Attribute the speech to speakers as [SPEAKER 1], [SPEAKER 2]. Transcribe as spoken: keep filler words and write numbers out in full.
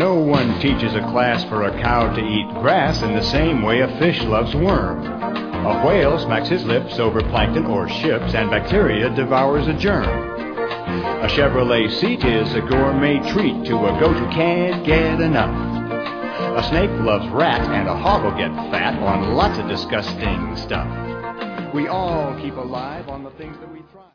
[SPEAKER 1] No one teaches a class for a cow to eat grass in the same way a fish loves worm. A whale smacks his lips over plankton or ships, and bacteria devours a germ. A Chevrolet seat is a gourmet treat to a goat who can't get enough. A snake loves rats, and a hog will get fat on lots of disgusting stuff. We all keep alive on the things that we try.